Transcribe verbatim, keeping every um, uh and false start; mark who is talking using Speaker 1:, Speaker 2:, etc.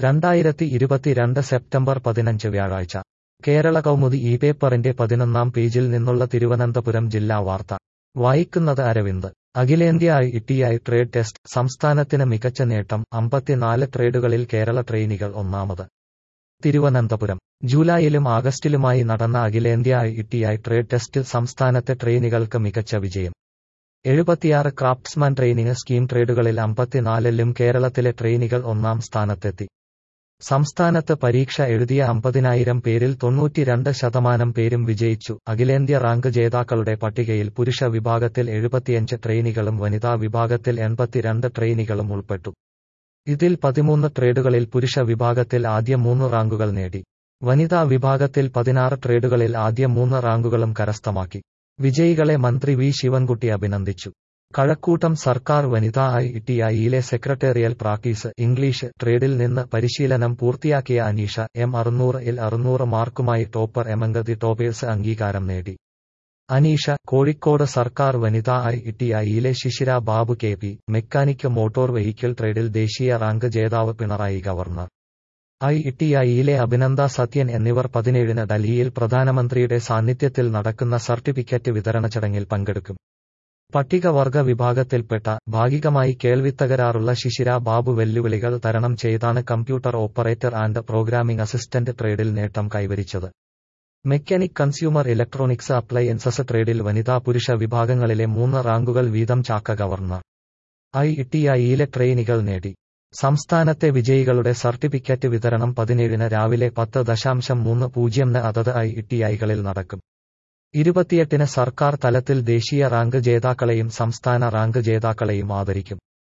Speaker 1: രണ്ടായിരത്തി ഇരുപത്തിരണ്ട് സെപ്റ്റംബർ പതിനഞ്ച് വ്യാഴാഴ്ച കേരള കൗമുദി ഈ പേപ്പറിന്റെ പതിനൊന്നാം പേജിൽ നിന്നുള്ള തിരുവനന്തപുരം ജില്ലാ വാർത്ത വായിക്കുന്നത് അരവിന്ദ്. അഖിലേന്ത്യാ I T I trade test സംസ്ഥാനത്തിന് മികച്ച നേട്ടം, അമ്പത്തിനാല് ട്രേഡുകളിൽ കേരള ട്രെയിനികൾ ഒന്നാമത്. തിരുവനന്തപുരം ജൂലൈയിലും ആഗസ്റ്റിലുമായി നടന്ന അഖിലേന്ത്യാ ഐ ടി ഐ ട്രേഡ് ടെസ്റ്റിൽ സംസ്ഥാനത്തെ ട്രെയിനികൾക്ക് മികച്ച വിജയം. എഴുപത്തിയാറ് ക്രാഫ്റ്റ്സ്മാൻ ട്രെയിനിങ് സ്കീം ട്രേഡുകളിൽ അമ്പത്തിനാലിലും കേരളത്തിലെ ട്രെയിനികൾ ഒന്നാം സ്ഥാനത്തെത്തി. സംസ്ഥാനത്ത് പരീക്ഷ എഴുതിയ അമ്പതിനായിരം പേരിൽ തൊണ്ണൂറ്റിരണ്ട് ശതമാനം പേരും വിജയിച്ചു. അഖിലേന്ത്യാ റാങ്ക് ജേതാക്കളുടെ പട്ടികയിൽ പുരുഷ വിഭാഗത്തിൽ എഴുപത്തിയഞ്ച് ട്രെയിനികളും വനിതാ വിഭാഗത്തിൽ എൺപത്തിരണ്ട് ട്രെയിനികളും ഉൾപ്പെട്ടു. ഇതിൽ പതിമൂന്ന് ട്രേഡുകളിൽ പുരുഷ വിഭാഗത്തിൽ ആദ്യ മൂന്ന് റാങ്കുകൾ നേടി. വനിതാ വിഭാഗത്തിൽ പതിനാറ് ട്രേഡുകളിൽ ആദ്യ മൂന്ന് റാങ്കുകളും കരസ്ഥമാക്കി. വിജയികളെ മന്ത്രി വി ശിവൻകുട്ടി അഭിനന്ദിച്ചു. കഴക്കൂട്ടം സർക്കാർ വനിതാ ഐ ടി ഐയിലെ സെക്രട്ടേറിയൽ പ്രാക്ടീസ് ഇംഗ്ലീഷ് ട്രേഡിൽ നിന്ന് പരിശീലനം പൂർത്തിയാക്കിയ അനീഷ എം അറുന്നൂറ് ഇൽ അറുന്നൂറ് മാർക്കുമായി ടോപ്പർ എമംഗ് ദി ടോപ്പേഴ്സ് അംഗീകാരം നേടി. അനീഷ കോഴിക്കോട് സർക്കാർ വനിതാ ഐ ടി ഐയിലെ Shishira Babu K P mechanic motor vehicle ട്രേഡിൽ ദേശീയ റാങ്ക് ജേതാവ് പിണറായി ഗവർണർ. ഐ ടി ഐയിലെ അഭിനന്ദ സത്യൻ എന്നിവർ പതിനേഴിന് ഡൽഹിയിൽ പ്രധാനമന്ത്രിയുടെ സാന്നിധ്യത്തിൽ നടക്കുന്ന സർട്ടിഫിക്കറ്റ് വിതരണ ചടങ്ങിൽ പങ്കെടുക്കും. പട്ടികവർഗ വിഭാഗത്തിൽപ്പെട്ട ഭാഗികമായി കേൾവിത്തകരാറുള്ള ശിശിര ബാബു വെല്ലുവിളികൾ തരണം ചെയ്താണ് computer operator and programming assistant ട്രേഡിൽ നേട്ടം കൈവരിച്ചത്. മെക്കാനിക് കൺസ്യൂമർ ഇലക്ട്രോണിക്സ് അപ്ലയൻസസ് ട്രേഡിൽ വനിതാ പുരുഷ വിഭാഗങ്ങളിലെ മൂന്ന് റാങ്കുകൾ വീതം ചാക്ക ഗവർണർ. ഐ ടി ഐയിലെ ട്രെയിനികൾ നേടി. സംസ്ഥാനത്തെ വിജയികളുടെ സർട്ടിഫിക്കറ്റ് വിതരണം പതിനേഴിന് രാവിലെ പത്ത് ദശാംശം മൂന്ന് പൂജ്യംന് അതത് ഐ ടി ഐകളിൽ നടക്കും. ഇരുപത്തിയെട്ടിന് സർക്കാർ തലത്തിൽ ദേശീയ റാങ്ക് ജേതാക്കളെയും സംസ്ഥാന റാങ്ക് ജേതാക്കളെയും ആദരിക്കും.